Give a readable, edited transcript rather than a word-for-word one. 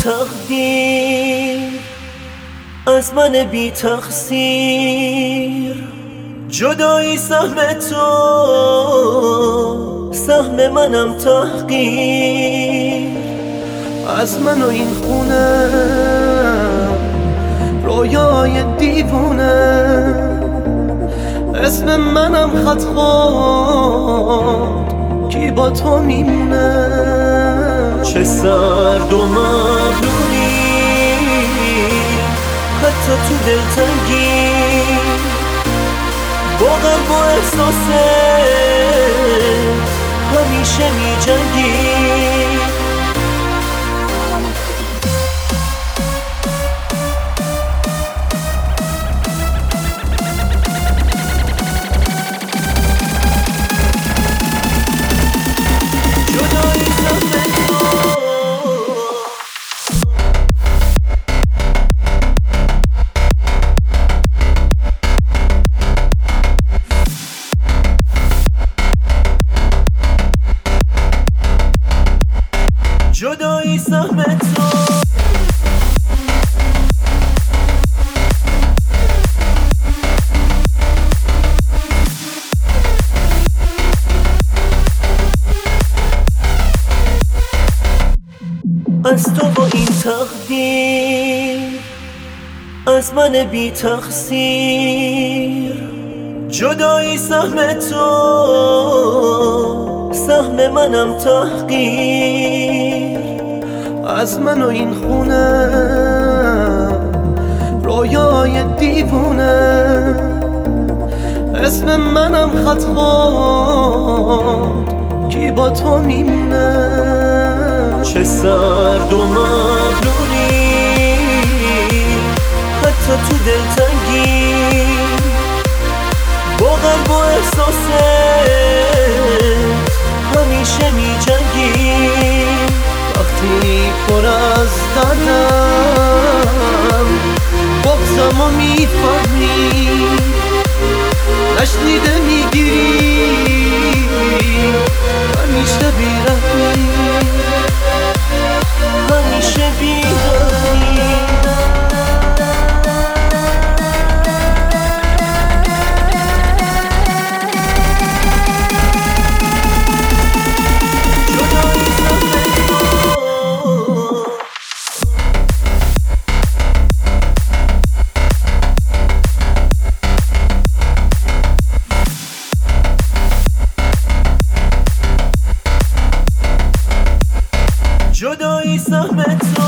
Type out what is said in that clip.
تقدیر از من بی تقصیر، جدایی سهم تو سهم منم تحقیر. از من و این خونه رویای دیوونه، اسم منم خط خود کی با تو میمونه. چه سرد و مغروری حتی تو دلتنگی، با قلب و احساسه همیشه می جنگی. جدایی سهم تو از تو با این تقدیر از من بی تقصیر، جدایی سهم تو سهم منم تحقیر. از من و این خونه رویای دیوونه، اسم منم خط خود کی با تو میمونه. چه سرد و مغروری حتی تو دلتنگی، با قلب و احساسه همیشه می جنگی. وقتی پر از دردم بغضم و میفهمی، نشنیده میگیری همیشه بیرحمی، همیشه بیرحمی. جدایی سهم تو